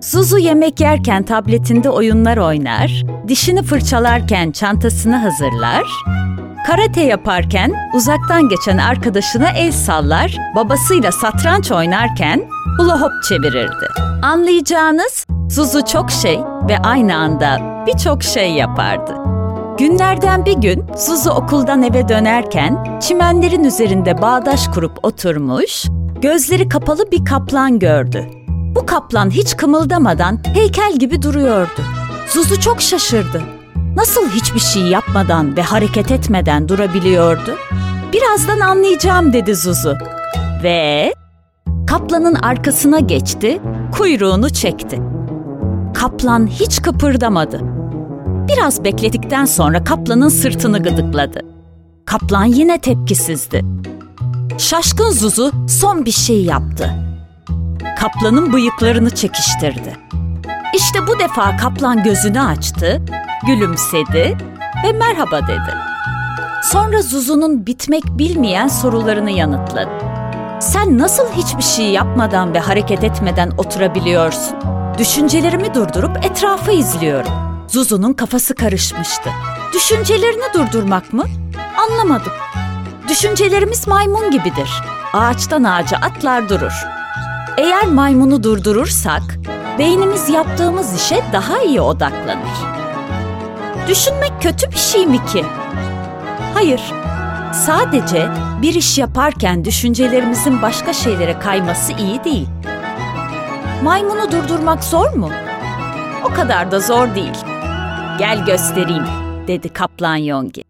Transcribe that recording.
Zuzu yemek yerken tabletinde oyunlar oynar, dişini fırçalarken çantasını hazırlar, karate yaparken uzaktan geçen arkadaşına el sallar, babasıyla satranç oynarken hula hop çevirirdi. Anlayacağınız Zuzu çok şey ve aynı anda birçok şey yapardı. Günlerden bir gün Zuzu okuldan eve dönerken çimenlerin üzerinde bağdaş kurup oturmuş, gözleri kapalı bir kaplan gördü. Bu kaplan hiç kımıldamadan heykel gibi duruyordu. Zuzu çok şaşırdı. Nasıl hiçbir şey yapmadan ve hareket etmeden durabiliyordu? Birazdan anlayacağım dedi Zuzu. Ve kaplanın arkasına geçti, kuyruğunu çekti. Kaplan hiç kıpırdamadı. Biraz bekledikten sonra kaplanın sırtını gıdıkladı. Kaplan yine tepkisizdi. Şaşkın Zuzu son bir şey yaptı. Kaplanın bıyıklarını çekiştirdi. İşte bu defa kaplan gözünü açtı, gülümsedi ve merhaba dedi. Sonra Zuzu'nun bitmek bilmeyen sorularını yanıtladı. Sen nasıl hiçbir şey yapmadan ve hareket etmeden oturabiliyorsun? Düşüncelerimi durdurup etrafı izliyorum. Zuzu'nun kafası karışmıştı. Düşüncelerini durdurmak mı? Anlamadım. Düşüncelerimiz maymun gibidir. Ağaçtan ağaca atlar durur. Eğer maymunu durdurursak, beynimiz yaptığımız işe daha iyi odaklanır. Düşünmek kötü bir şey mi ki? Hayır. Sadece bir iş yaparken düşüncelerimizin başka şeylere kayması iyi değil. Maymunu durdurmak zor mu? O kadar da zor değil. Gel göstereyim, dedi Kaplan Yongi.